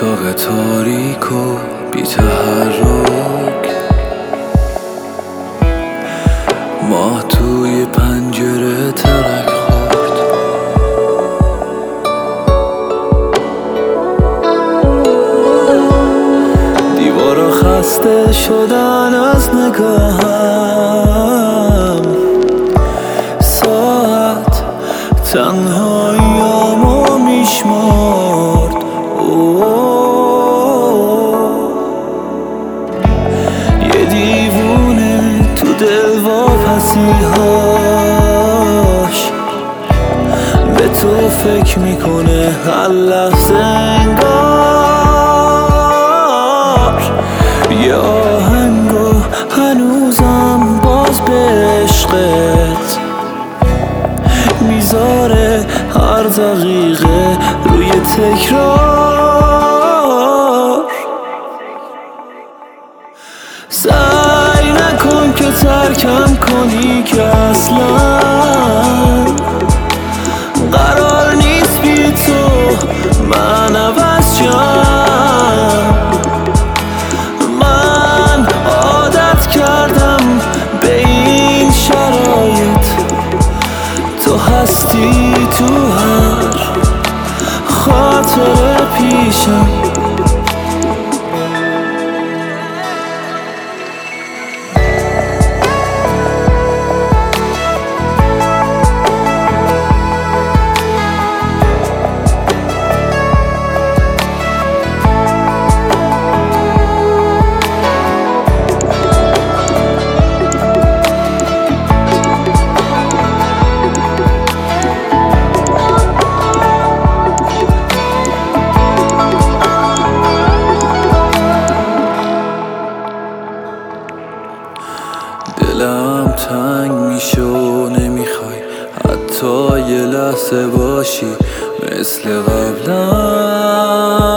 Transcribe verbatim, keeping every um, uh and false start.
اتاق تاریک و بی تحرک، ماه توی پنجره ترک خورد. دیوارا خسته شدن از نگاهم، ساعت تنهاییامو میشمرد. یه دیوونه تو دل واپسیهاش به تو فکر میکنه هر لحظه انگار. یه آهنگو هنوزم باز به عشقت میذاره هر دقیقه روی تکرار. سعی نکن که ترکم کنی که اصلا قرار نیست بی تو من عوض شم. من عادت کردم به این شرایط، تو هستی تو هر خاطر پیشم. دلم تنگ میشه و نمیخوای حتی یه لحظه باشی مثل قبلا.